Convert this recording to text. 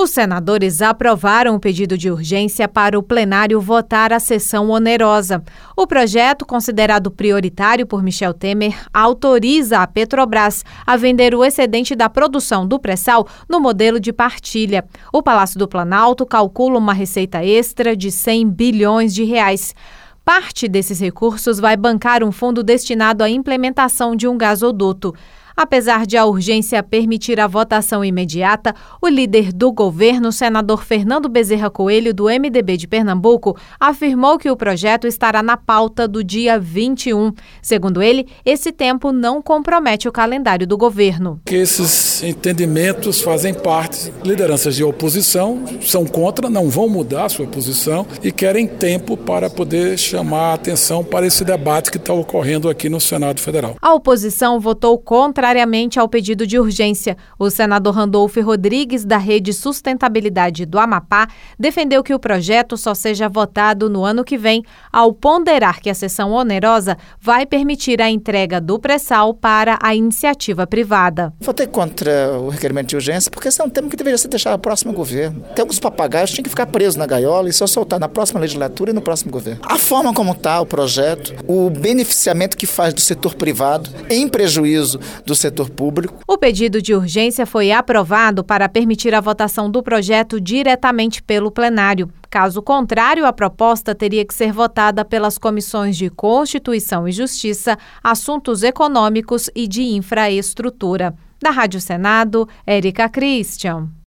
Os senadores aprovaram o pedido de urgência para o plenário votar a sessão onerosa. O projeto, considerado prioritário por Michel Temer, autoriza a Petrobras a vender o excedente da produção do pré-sal no modelo de partilha. O Palácio do Planalto calcula uma receita extra de 100 bilhões de reais. Parte desses recursos vai bancar um fundo destinado à implementação de um gasoduto. Apesar de a urgência permitir a votação imediata, o líder do governo, senador Fernando Bezerra Coelho, do MDB de Pernambuco, afirmou que o projeto estará na pauta do dia 21. Segundo ele, esse tempo não compromete o calendário do governo. Que esses entendimentos fazem parte. Lideranças de oposição são contra, não vão mudar a sua posição e querem tempo para poder chamar a atenção para esse debate que está ocorrendo aqui no Senado Federal. A oposição votou contrariamente ao pedido de urgência. O senador Randolfo Rodrigues, da Rede Sustentabilidade do Amapá, defendeu que o projeto só seja votado no ano que vem, ao ponderar que a sessão onerosa vai permitir a entrega do pré-sal para a iniciativa privada. Votei contra o requerimento de urgência porque esse é um tema que deveria ser deixado ao próximo governo. Tem alguns papagaios que tinham que ficar presos na gaiola e só soltar na próxima legislatura e no próximo governo. A forma como está o projeto, o beneficiamento que faz do setor privado em prejuízo do setor público. O pedido de urgência foi aprovado para permitir a votação do projeto diretamente pelo plenário. Caso contrário, a proposta teria que ser votada pelas comissões de Constituição e Justiça, Assuntos Econômicos e de Infraestrutura. Da Rádio Senado, Érica Christian.